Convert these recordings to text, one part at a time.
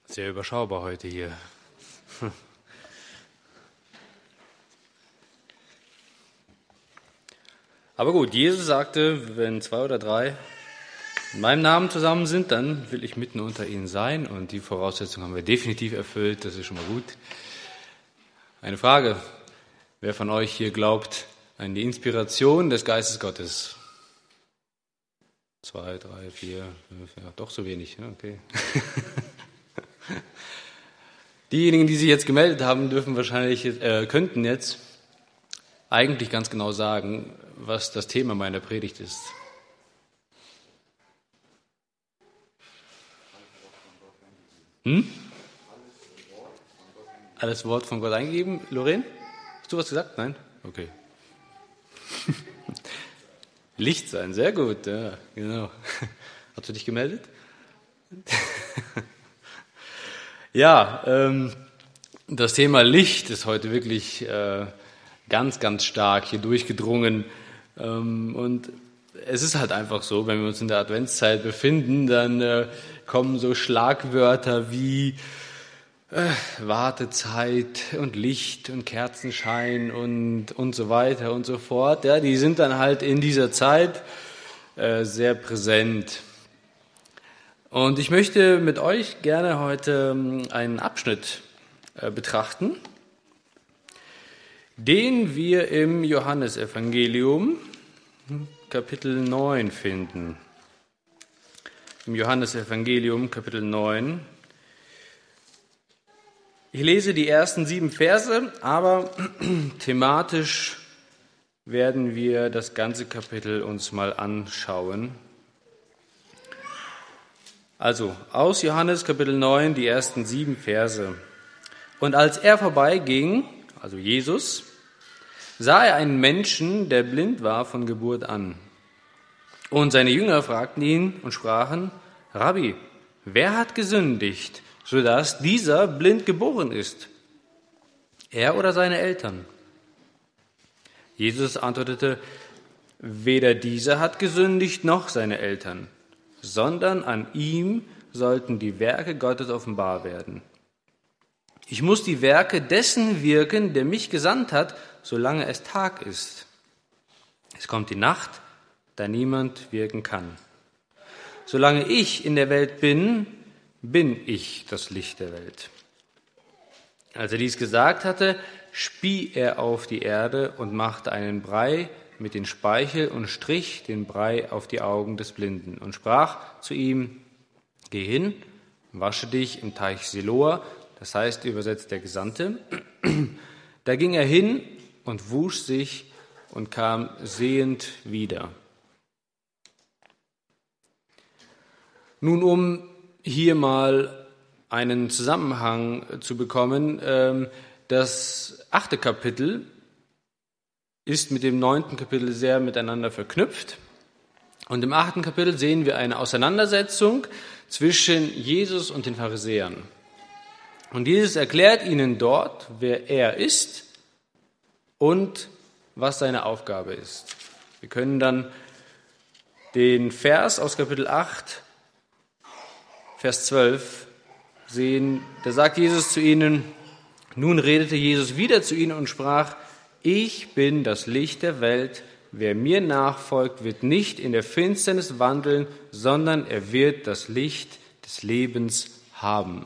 Sehr überschaubar heute hier. Aber gut, Jesus sagte, wenn 2 oder 3 in meinem Namen zusammen sind, dann will ich mitten unter ihnen sein. Und die Voraussetzungen haben wir definitiv erfüllt, das ist schon mal gut. Eine Frage, wer von euch hier glaubt an die Inspiration des Geistes Gottes? 2, 3, 4, 5, ja, doch so wenig, okay. Diejenigen, die sich jetzt gemeldet haben, könnten jetzt eigentlich ganz genau sagen, was das Thema meiner Predigt ist. Alles Wort von Gott eingegeben? Lorraine? Hast du was gesagt? Nein? Okay. Licht sein, sehr gut, ja, genau. Hast du dich gemeldet? Ja, das Thema Licht ist heute wirklich ganz, ganz stark hier durchgedrungen. Und es ist halt einfach so, wenn wir uns in der Adventszeit befinden, dann kommen so Schlagwörter wie Wartezeit und Licht und Kerzenschein und so weiter und so fort. Ja, die sind dann halt in dieser Zeit sehr präsent. Und ich möchte mit euch gerne heute einen Abschnitt betrachten, den wir im Johannesevangelium Kapitel 9 finden. Im Johannesevangelium Kapitel 9. Ich lese die ersten 7 Verse, aber thematisch werden wir das ganze Kapitel uns mal anschauen. Also aus Johannes Kapitel 9, die ersten 7 Verse. Und als er vorbeiging, also Jesus, sah er einen Menschen, der blind war von Geburt an. Und seine Jünger fragten ihn und sprachen, Rabbi, wer hat gesündigt, sodass dieser blind geboren ist? Er oder seine Eltern? Jesus antwortete, weder dieser hat gesündigt noch seine Eltern, sondern an ihm sollten die Werke Gottes offenbar werden. Ich muss die Werke dessen wirken, der mich gesandt hat, solange es Tag ist. Es kommt die Nacht, da niemand wirken kann. Solange ich in der Welt bin, bin ich das Licht der Welt. Als er dies gesagt hatte, spie er auf die Erde und machte einen Brei mit den Speichel und strich den Brei auf die Augen des Blinden und sprach zu ihm, geh hin, wasche dich im Teich Siloa, das heißt übersetzt der Gesandte. Da ging er hin und wusch sich und kam sehend wieder. Nun, um hier mal einen Zusammenhang zu bekommen, das 8. Kapitel ist mit dem 9. Kapitel sehr miteinander verknüpft. Und im 8. Kapitel sehen wir eine Auseinandersetzung zwischen Jesus und den Pharisäern. Und Jesus erklärt ihnen dort, wer er ist und was seine Aufgabe ist. Wir können dann den Vers aus Kapitel 8, Vers 12 sehen. Da sagt Jesus zu ihnen, nun redete Jesus wieder zu ihnen und sprach, ich bin das Licht der Welt. Wer mir nachfolgt, wird nicht in der Finsternis wandeln, sondern er wird das Licht des Lebens haben.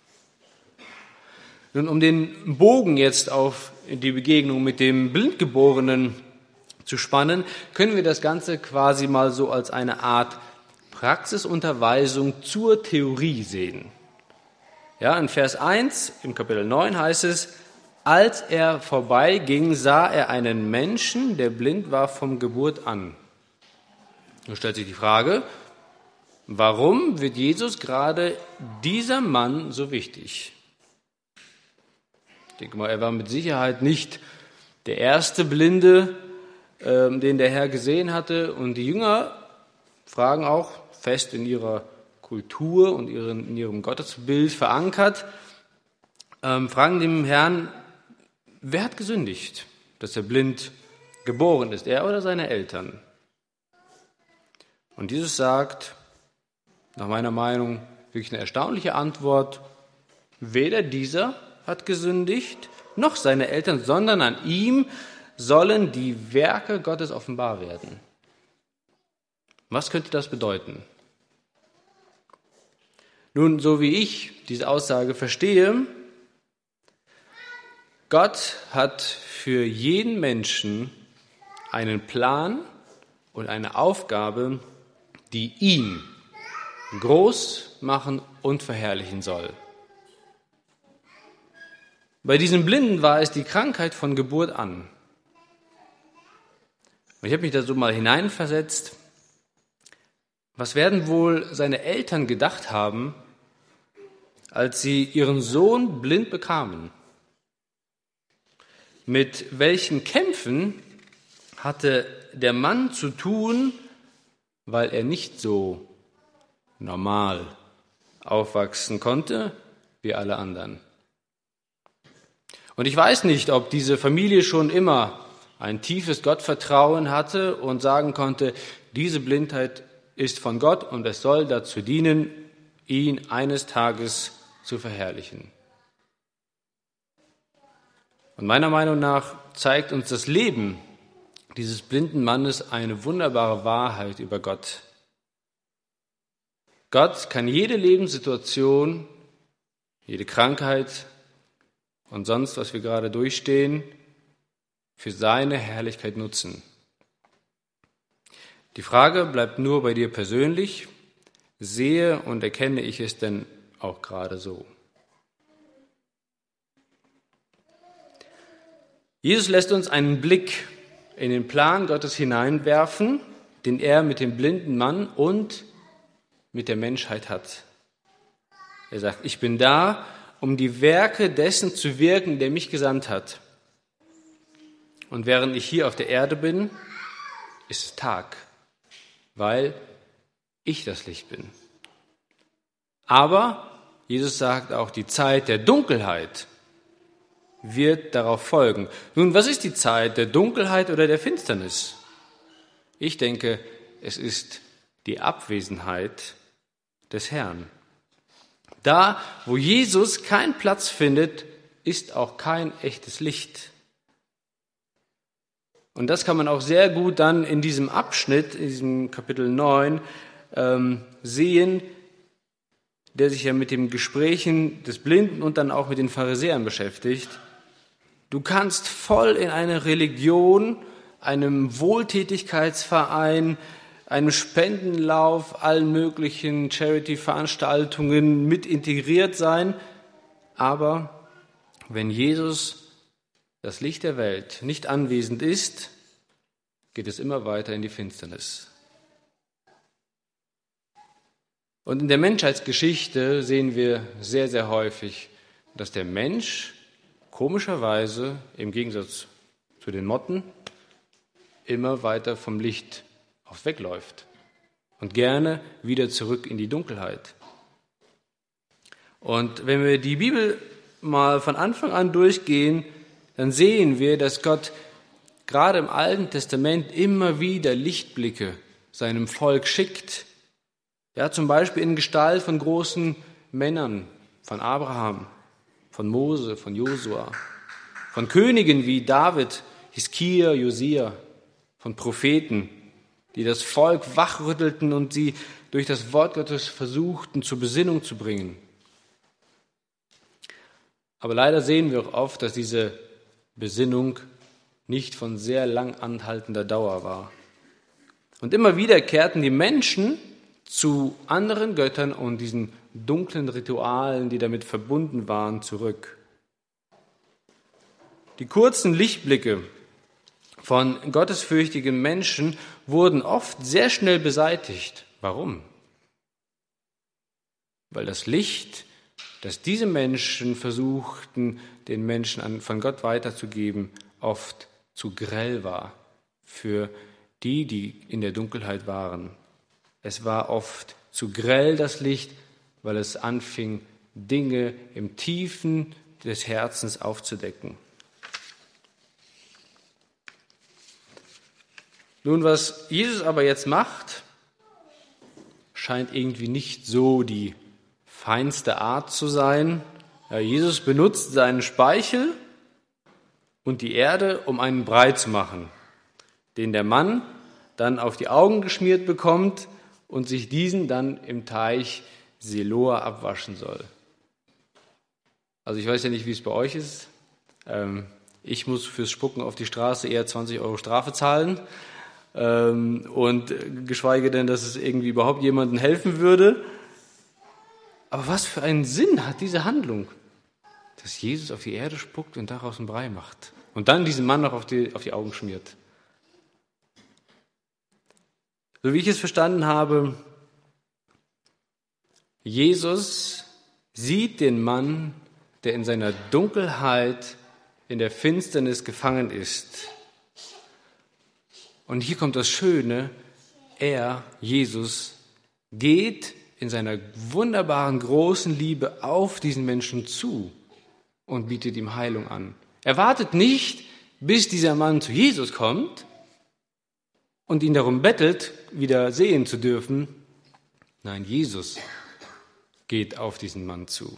Nun, um den Bogen jetzt auf die Begegnung mit dem Blindgeborenen zu spannen, können wir das Ganze quasi mal so als eine Art Praxisunterweisung zur Theorie sehen. Ja, in Vers 1 im Kapitel 9 heißt es, als er vorbeiging, sah er einen Menschen, der blind war von Geburt an. Nun stellt sich die Frage, warum wird Jesus gerade dieser Mann so wichtig? Ich denke mal, er war mit Sicherheit nicht der erste Blinde, den der Herr gesehen hatte. Und die Jünger fragen auch, fest in ihrer Kultur und in ihrem Gottesbild verankert, fragen dem Herrn, wer hat gesündigt, dass er blind geboren ist, er oder seine Eltern? Und Jesus sagt, nach meiner Meinung, wirklich eine erstaunliche Antwort, weder dieser hat gesündigt, noch seine Eltern, sondern an ihm sollen die Werke Gottes offenbar werden. Was könnte das bedeuten? Nun, so wie ich diese Aussage verstehe, Gott hat für jeden Menschen einen Plan und eine Aufgabe, die ihn groß machen und verherrlichen soll. Bei diesem Blinden war es die Krankheit von Geburt an. Und ich habe mich da so mal hineinversetzt. Was werden wohl seine Eltern gedacht haben, als sie ihren Sohn blind bekamen? Mit welchen Kämpfen hatte der Mann zu tun, weil er nicht so normal aufwachsen konnte wie alle anderen? Und ich weiß nicht, ob diese Familie schon immer ein tiefes Gottvertrauen hatte und sagen konnte, diese Blindheit ist von Gott und es soll dazu dienen, ihn eines Tages zu verherrlichen. Und meiner Meinung nach zeigt uns das Leben dieses blinden Mannes eine wunderbare Wahrheit über Gott. Gott kann jede Lebenssituation, jede Krankheit und sonst, was wir gerade durchstehen, für seine Herrlichkeit nutzen. Die Frage bleibt nur bei dir persönlich: Sehe und erkenne ich es denn auch gerade so? Jesus lässt uns einen Blick in den Plan Gottes hineinwerfen, den er mit dem blinden Mann und mit der Menschheit hat. Er sagt, ich bin da, um die Werke dessen zu wirken, der mich gesandt hat. Und während ich hier auf der Erde bin, ist es Tag, weil ich das Licht bin. Aber Jesus sagt auch, die Zeit der Dunkelheit wird darauf folgen. Nun, was ist die Zeit der Dunkelheit oder der Finsternis? Ich denke, es ist die Abwesenheit des Herrn. Da, wo Jesus keinen Platz findet, ist auch kein echtes Licht. Und das kann man auch sehr gut dann in diesem Abschnitt, in diesem Kapitel 9, sehen, der sich ja mit den Gesprächen des Blinden und dann auch mit den Pharisäern beschäftigt. Du kannst voll in eine Religion, einem Wohltätigkeitsverein, einem Spendenlauf, allen möglichen Charity-Veranstaltungen mit integriert sein. Aber wenn Jesus, das Licht der Welt, nicht anwesend ist, geht es immer weiter in die Finsternis. Und in der Menschheitsgeschichte sehen wir sehr, sehr häufig, dass der Mensch komischerweise, im Gegensatz zu den Motten, immer weiter vom Licht wegläuft und gerne wieder zurück in die Dunkelheit. Und wenn wir die Bibel mal von Anfang an durchgehen, dann sehen wir, dass Gott gerade im Alten Testament immer wieder Lichtblicke seinem Volk schickt. Ja, zum Beispiel in Gestalt von großen Männern, von Abraham, von Mose, von Josua, von Königen wie David, Hiskia, Josia, von Propheten, die das Volk wachrüttelten und sie durch das Wort Gottes versuchten, zur Besinnung zu bringen. Aber leider sehen wir auch oft, dass diese Besinnung nicht von sehr lang anhaltender Dauer war. Und immer wieder kehrten die Menschen zu anderen Göttern und diesen dunklen Ritualen, die damit verbunden waren, zurück. Die kurzen Lichtblicke von gottesfürchtigen Menschen wurden oft sehr schnell beseitigt. Warum? Weil das Licht, das diese Menschen versuchten, den Menschen von Gott weiterzugeben, oft zu grell war für die, die in der Dunkelheit waren. Es war oft zu grell, das Licht, weil es anfing, Dinge im Tiefen des Herzens aufzudecken. Nun, was Jesus aber jetzt macht, scheint irgendwie nicht so die feinste Art zu sein, Jesus benutzt seinen Speichel und die Erde, um einen Brei zu machen, den der Mann dann auf die Augen geschmiert bekommt und sich diesen dann im Teich Siloa abwaschen soll. Also ich weiß ja nicht, wie es bei euch ist. Ich muss fürs Spucken auf die Straße eher 20 € Strafe zahlen. Und geschweige denn, dass es irgendwie überhaupt jemandem helfen würde. Aber was für einen Sinn hat diese Handlung, dass Jesus auf die Erde spuckt und daraus einen Brei macht und dann diesen Mann noch auf die Augen schmiert. So wie ich es verstanden habe, Jesus sieht den Mann, der in seiner Dunkelheit, in der Finsternis gefangen ist. Und hier kommt das Schöne, Jesus, geht in seiner wunderbaren, großen Liebe auf diesen Menschen zu und bietet ihm Heilung an. Er wartet nicht, bis dieser Mann zu Jesus kommt und ihn darum bettelt, wieder sehen zu dürfen. Nein, Jesus geht auf diesen Mann zu.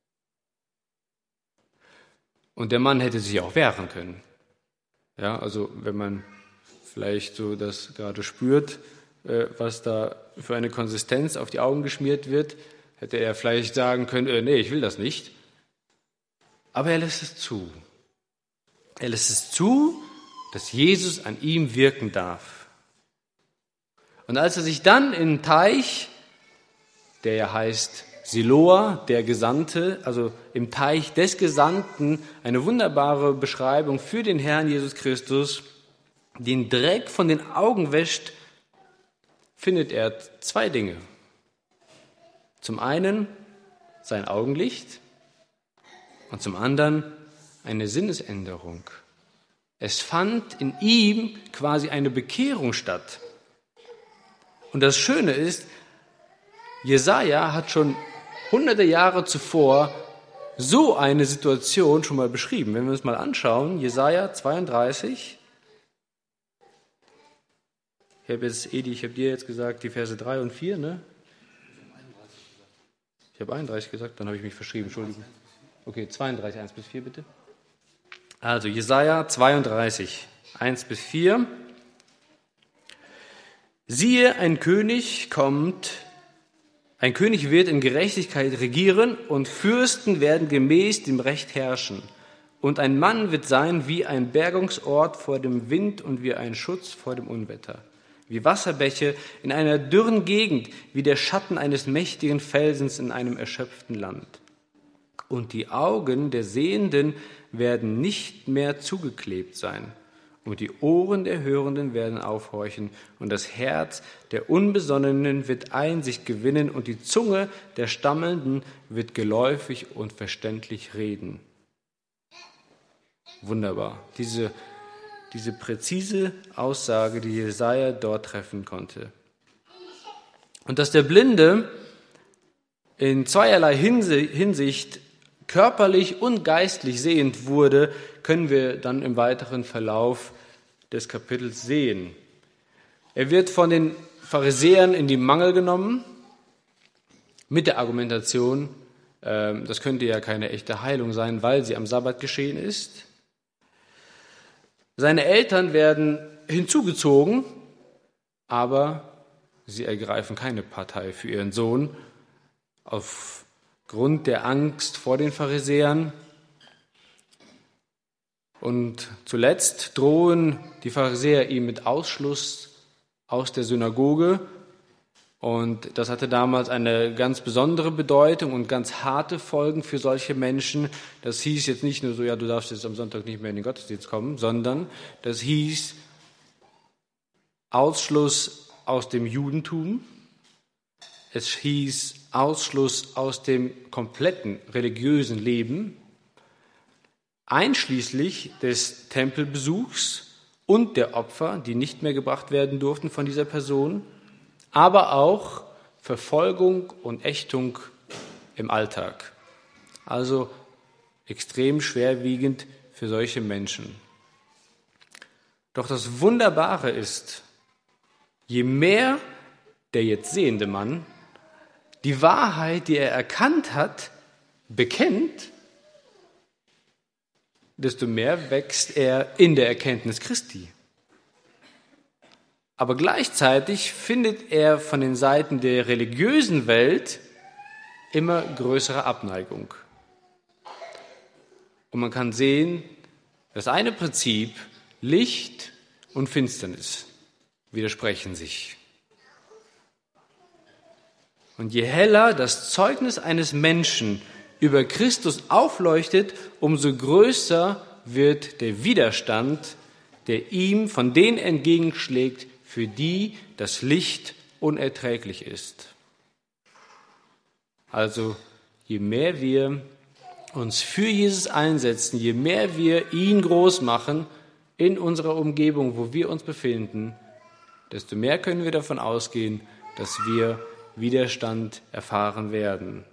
Und der Mann hätte sich auch wehren können. Ja, also wenn man vielleicht so das gerade spürt, was da für eine Konsistenz auf die Augen geschmiert wird, hätte er vielleicht sagen können, nee, ich will das nicht. Aber er lässt es zu. Er lässt es zu, dass Jesus an ihm wirken darf. Und als er sich dann in den Teich, der ja heißt Siloa, der Gesandte, also im Teich des Gesandten, eine wunderbare Beschreibung für den Herrn Jesus Christus, den Dreck von den Augen wäscht, findet er zwei Dinge. Zum einen sein Augenlicht und zum anderen eine Sinnesänderung. Es fand in ihm quasi eine Bekehrung statt. Und das Schöne ist, Jesaja hat schon hunderte Jahre zuvor so eine Situation schon mal beschrieben. Wenn wir uns mal anschauen, Jesaja 32, ich habe dir jetzt gesagt, die Verse 3 und 4, ne? Ich habe 31 gesagt, dann habe ich mich verschrieben, Entschuldigung. Okay, 32, 1 bis 4 bitte. Also Jesaja 32, 1 bis 4. Siehe, ein König kommt, ein König wird in Gerechtigkeit regieren und Fürsten werden gemäß dem Recht herrschen. Und ein Mann wird sein wie ein Bergungsort vor dem Wind und wie ein Schutz vor dem Unwetter. Wie Wasserbäche in einer dürren Gegend, wie der Schatten eines mächtigen Felsens in einem erschöpften Land. Und die Augen der Sehenden werden nicht mehr zugeklebt sein. Und die Ohren der Hörenden werden aufhorchen. Und das Herz der Unbesonnenen wird Einsicht gewinnen. Und die Zunge der Stammelnden wird geläufig und verständlich reden. Wunderbar. Diese präzise Aussage, die Jesaja dort treffen konnte. Und dass der Blinde in zweierlei Hinsicht körperlich und geistlich sehend wurde, können wir dann im weiteren Verlauf des Kapitels sehen. Er wird von den Pharisäern in die Mangel genommen mit der Argumentation, das könnte ja keine echte Heilung sein, weil sie am Sabbat geschehen ist. Seine Eltern werden hinzugezogen, aber sie ergreifen keine Partei für ihren Sohn aufgrund der Angst vor den Pharisäern. Und zuletzt drohen die Pharisäer ihm mit Ausschluss aus der Synagoge. Und das hatte damals eine ganz besondere Bedeutung und ganz harte Folgen für solche Menschen. Das hieß jetzt nicht nur so, ja, du darfst jetzt am Sonntag nicht mehr in den Gottesdienst kommen, sondern das hieß Ausschluss aus dem Judentum. Es hieß Ausschluss aus dem kompletten religiösen Leben, einschließlich des Tempelbesuchs und der Opfer, die nicht mehr gebracht werden durften von dieser Person, aber auch Verfolgung und Ächtung im Alltag. Also extrem schwerwiegend für solche Menschen. Doch das Wunderbare ist, je mehr der jetzt sehende Mann die Wahrheit, die er erkannt hat, bekennt, desto mehr wächst er in der Erkenntnis Christi. Aber gleichzeitig findet er von den Seiten der religiösen Welt immer größere Abneigung. Und man kann sehen, das eine Prinzip, Licht und Finsternis, widersprechen sich. Und je heller das Zeugnis eines Menschen über Christus aufleuchtet, umso größer wird der Widerstand, der ihm von denen entgegenschlägt, für die das Licht unerträglich ist. Also je mehr wir uns für Jesus einsetzen, je mehr wir ihn groß machen in unserer Umgebung, wo wir uns befinden, desto mehr können wir davon ausgehen, dass wir Widerstand erfahren werden.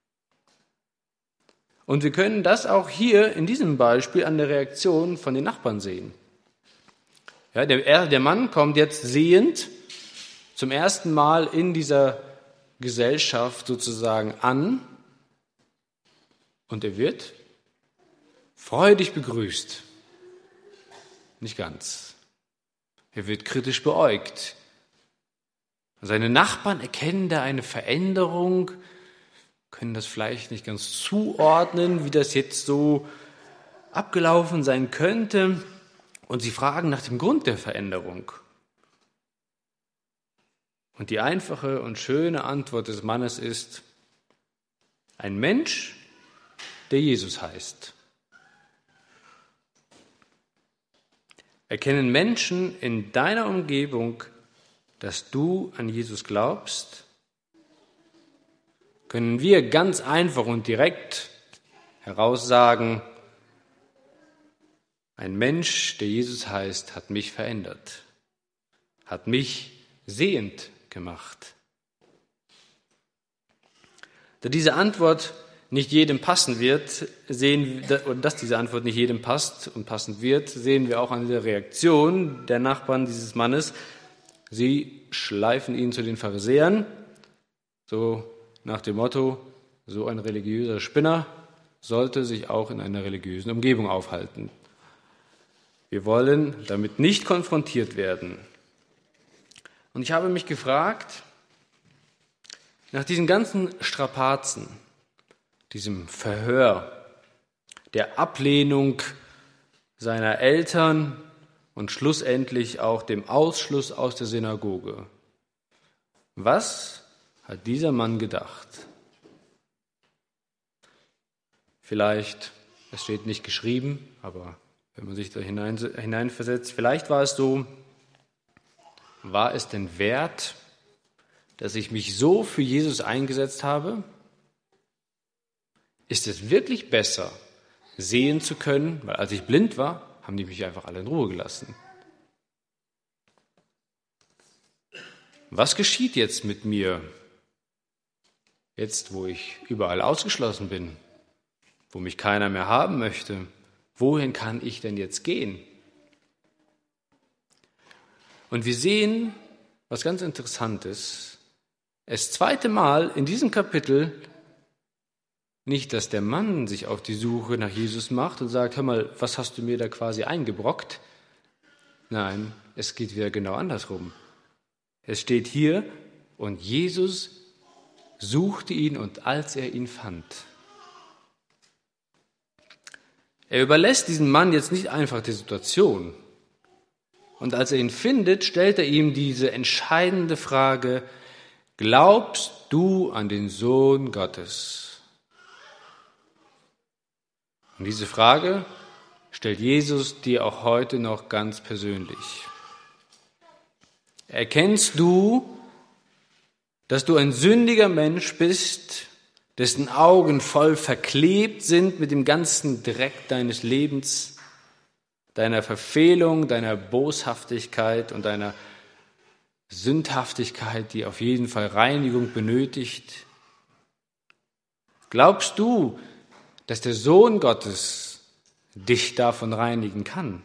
Und wir können das auch hier in diesem Beispiel an der Reaktion von den Nachbarn sehen. Ja, der Mann kommt jetzt sehend zum ersten Mal in dieser Gesellschaft sozusagen an und er wird freudig begrüßt. Nicht ganz. Er wird kritisch beäugt. Seine Nachbarn erkennen da eine Veränderung, können das vielleicht nicht ganz zuordnen, wie das jetzt so abgelaufen sein könnte. Und sie fragen nach dem Grund der Veränderung. Und die einfache und schöne Antwort des Mannes ist, ein Mensch, der Jesus heißt. Erkennen Menschen in deiner Umgebung, dass du an Jesus glaubst? Können wir ganz einfach und direkt heraussagen, ein Mensch, der Jesus heißt, hat mich verändert, hat mich sehend gemacht. Da diese Antwort nicht jedem passen wird, dass diese Antwort nicht jedem passt und passend wird, sehen wir auch an der Reaktion der Nachbarn dieses Mannes. Sie schleifen ihn zu den Pharisäern, so nach dem Motto, so ein religiöser Spinner sollte sich auch in einer religiösen Umgebung aufhalten. Wir wollen damit nicht konfrontiert werden. Und ich habe mich gefragt, nach diesen ganzen Strapazen, diesem Verhör, der Ablehnung seiner Eltern und schlussendlich auch dem Ausschluss aus der Synagoge, was hat dieser Mann gedacht? Vielleicht, es steht nicht geschrieben, aber wenn man sich da hineinversetzt, vielleicht war es so, war es denn wert, dass ich mich so für Jesus eingesetzt habe? Ist es wirklich besser, sehen zu können, weil als ich blind war, haben die mich einfach alle in Ruhe gelassen? Was geschieht jetzt mit mir, jetzt wo ich überall ausgeschlossen bin, wo mich keiner mehr haben möchte? Wohin kann ich denn jetzt gehen? Und wir sehen, was ganz Interessantes, das zweite Mal in diesem Kapitel nicht, dass der Mann sich auf die Suche nach Jesus macht und sagt, hör mal, was hast du mir da quasi eingebrockt? Nein, es geht wieder genau andersrum. Es steht hier, und Jesus suchte ihn und als er ihn fand. Er überlässt diesem Mann jetzt nicht einfach die Situation. Und als er ihn findet, stellt er ihm diese entscheidende Frage, glaubst du an den Sohn Gottes? Und diese Frage stellt Jesus dir auch heute noch ganz persönlich. Erkennst du, dass du ein sündiger Mensch bist, dessen Augen voll verklebt sind mit dem ganzen Dreck deines Lebens, deiner Verfehlung, deiner Boshaftigkeit und deiner Sündhaftigkeit, die auf jeden Fall Reinigung benötigt? Glaubst du, dass der Sohn Gottes dich davon reinigen kann?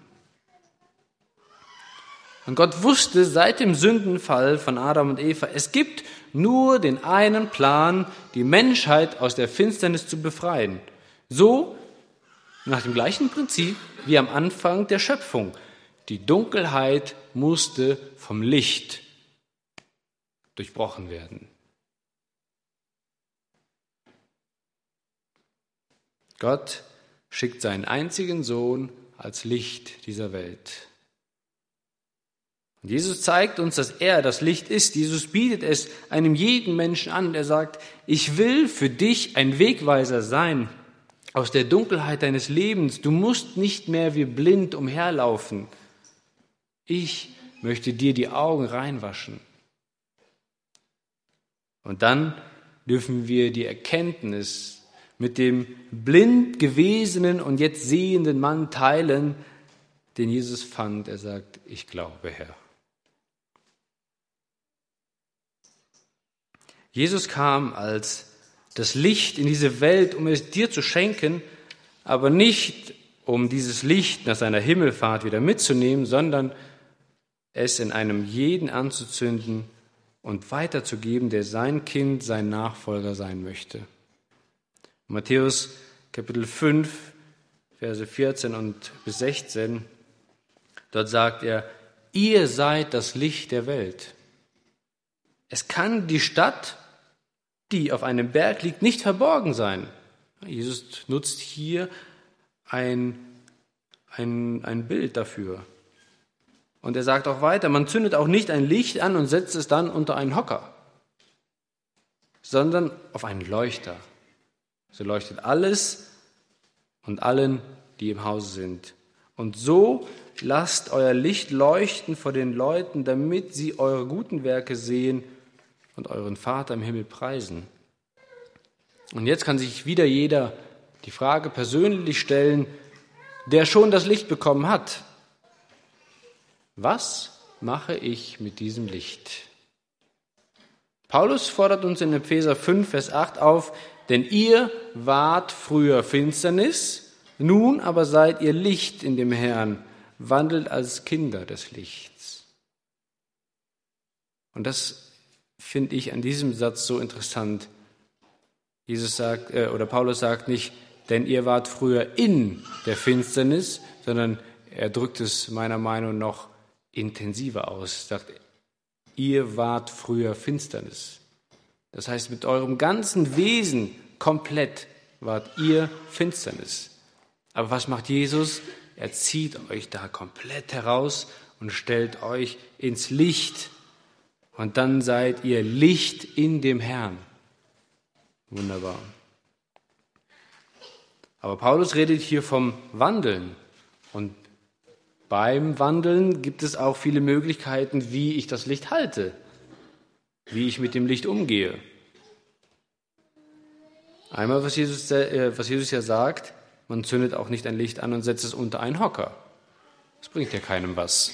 Und Gott wusste seit dem Sündenfall von Adam und Eva, es gibt nur den einen Plan, die Menschheit aus der Finsternis zu befreien. So Nach dem gleichen Prinzip wie am Anfang der Schöpfung. Die Dunkelheit musste vom Licht durchbrochen werden. Gott schickt seinen einzigen Sohn als Licht dieser Welt. Und Jesus zeigt uns, dass er das Licht ist. Jesus bietet es einem jeden Menschen an. Er sagt, ich will für dich ein Wegweiser sein aus der Dunkelheit deines Lebens. Du musst nicht mehr wie blind umherlaufen. Ich möchte dir die Augen reinwaschen. Und dann dürfen wir die Erkenntnis mit dem blind gewesenen und jetzt sehenden Mann teilen, den Jesus fand. Er sagt, ich glaube, Herr. Jesus kam als das Licht in diese Welt, um es dir zu schenken, aber nicht, um dieses Licht nach seiner Himmelfahrt wieder mitzunehmen, sondern es in einem jeden anzuzünden und weiterzugeben, der sein Kind, sein Nachfolger sein möchte. Matthäus Kapitel 5, Verse 14 und bis 16, dort sagt er, ihr seid das Licht der Welt. Es kann die Stadt, die auf einem Berg liegt, nicht verborgen sein. Jesus nutzt hier ein Bild dafür. Und er sagt auch weiter, man zündet auch nicht ein Licht an und setzt es dann unter einen Hocker, sondern auf einen Leuchter. So leuchtet alles und allen, die im Hause sind. Und so lasst euer Licht leuchten vor den Leuten, damit sie eure guten Werke sehen und euren Vater im Himmel preisen. Und jetzt kann sich wieder jeder die Frage persönlich stellen, der schon das Licht bekommen hat. Was mache ich mit diesem Licht? Paulus fordert uns in Epheser 5, Vers 8 auf, denn ihr wart früher Finsternis, nun aber seid ihr Licht in dem Herrn, wandelt als Kinder des Lichts. Und das finde ich an diesem Satz so interessant. Paulus sagt nicht, denn ihr wart früher in der Finsternis, sondern er drückt es meiner Meinung nach noch intensiver aus. Er sagt, ihr wart früher Finsternis. Das heißt, mit eurem ganzen Wesen komplett wart ihr Finsternis. Aber was macht Jesus? Er zieht euch da komplett heraus und stellt euch ins Licht. Und dann seid ihr Licht in dem Herrn. Wunderbar. Aber Paulus redet hier vom Wandeln. Und beim Wandeln gibt es auch viele Möglichkeiten, wie ich das Licht halte, wie ich mit dem Licht umgehe. Einmal, was Jesus ja sagt, man zündet auch nicht ein Licht an und setzt es unter einen Hocker. Das bringt ja keinem was.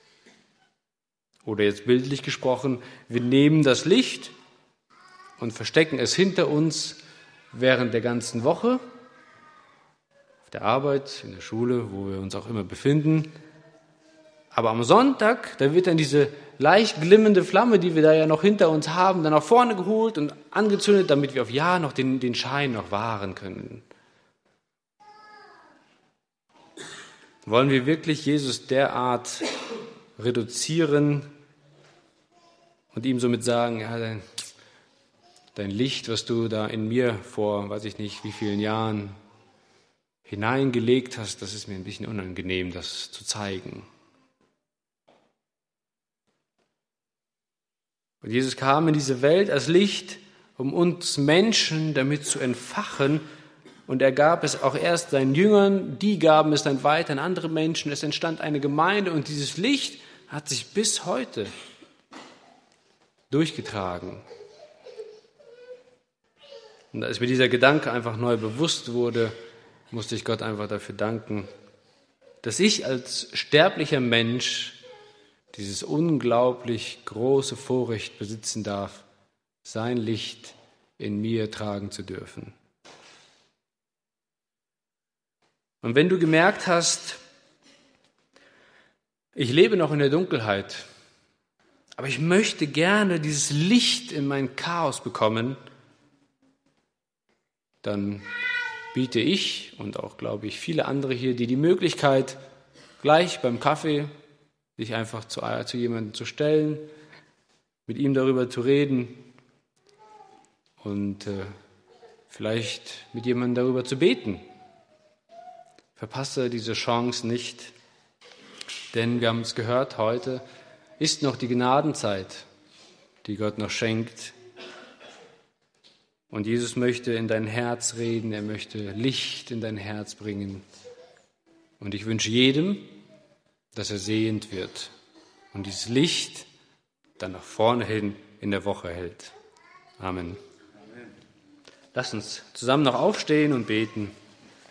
Oder jetzt bildlich gesprochen, wir nehmen das Licht und verstecken es hinter uns während der ganzen Woche, auf der Arbeit, in der Schule, wo wir uns auch immer befinden. Aber am Sonntag, da wird dann diese leicht glimmende Flamme, die wir da ja noch hinter uns haben, dann nach vorne geholt und angezündet, damit wir auf Jahr noch den Schein noch wahren können. Wollen wir wirklich Jesus derart reduzieren und ihm somit sagen, ja, dein Licht, was du da in mir vor, weiß ich nicht, wie vielen Jahren hineingelegt hast, das ist mir ein bisschen unangenehm, das zu zeigen. Und Jesus kam in diese Welt als Licht, um uns Menschen damit zu entfachen. Und er gab es auch erst seinen Jüngern, die gaben es dann weiter an andere Menschen. Es entstand eine Gemeinde und dieses Licht hat sich bis heute durchgetragen. Und als mir dieser Gedanke einfach neu bewusst wurde, musste ich Gott einfach dafür danken, dass ich als sterblicher Mensch dieses unglaublich große Vorrecht besitzen darf, sein Licht in mir tragen zu dürfen. Und wenn du gemerkt hast, ich lebe noch in der Dunkelheit, aber ich möchte gerne dieses Licht in mein Chaos bekommen, dann biete ich und auch, glaube ich, viele andere hier, die Möglichkeit, gleich beim Kaffee sich einfach zu jemandem zu stellen, mit ihm darüber zu reden und vielleicht mit jemandem darüber zu beten. Verpasse diese Chance nicht, denn wir haben es gehört, heute ist noch die Gnadenzeit, die Gott noch schenkt. Und Jesus möchte in dein Herz reden, er möchte Licht in dein Herz bringen. Und ich wünsche jedem, dass er sehend wird und dieses Licht dann nach vorne hin in der Woche hält. Amen. Lass uns zusammen noch aufstehen und beten.